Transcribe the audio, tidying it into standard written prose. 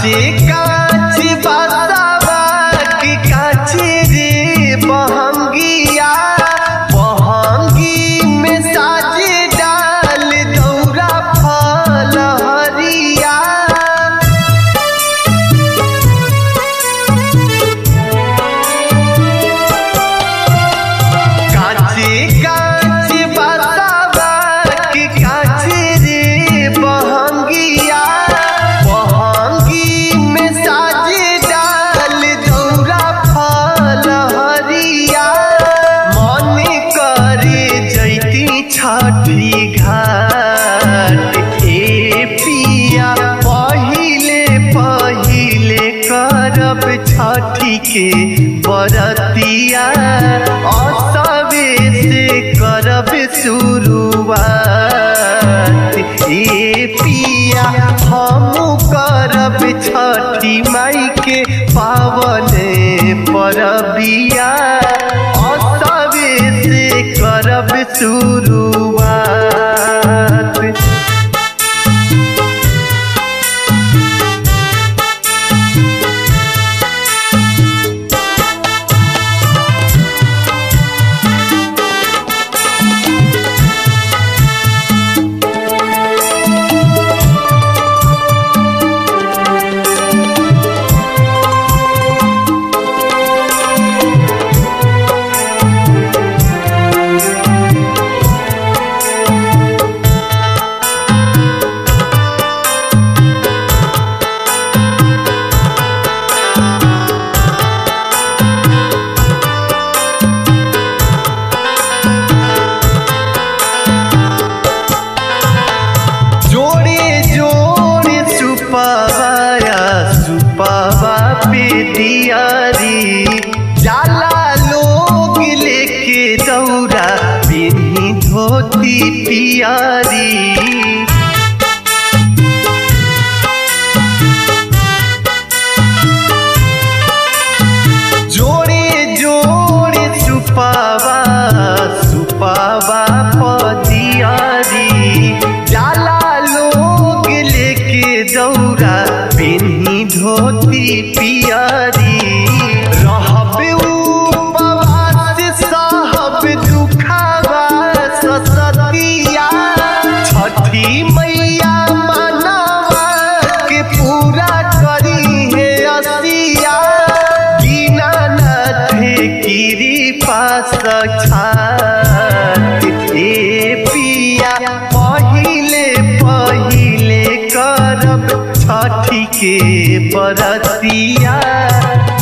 काचे काच बासावा की काचे रे बहंगिया बहंगी में साजे डाल दौरा फल हरिया काचे काच बासावा की काचे रे बहंगिया छठी घाट ए पिया पहिले पहिले करब छठी के बरतिया असबे से करब शुरुआत ए पिया हम करब छठी माई के पावन परबिया असबे से करब शुरुआत। सुपावा पे दियारी जाला लोग लेके दौरा पिन्ही धोती पियारी जोड़े जोड़े सुपावा सुपावा पदियारी जाला लोग लेके दौरा पिन्ही धोती पियारी रहब उपवास साहब दुखावा ससतिया छठी मैया मनवा के पूरा करी है असिया दीनानाथ कृपा साक्षात ए पिया पहिले पहिले करब छठी के बरतिया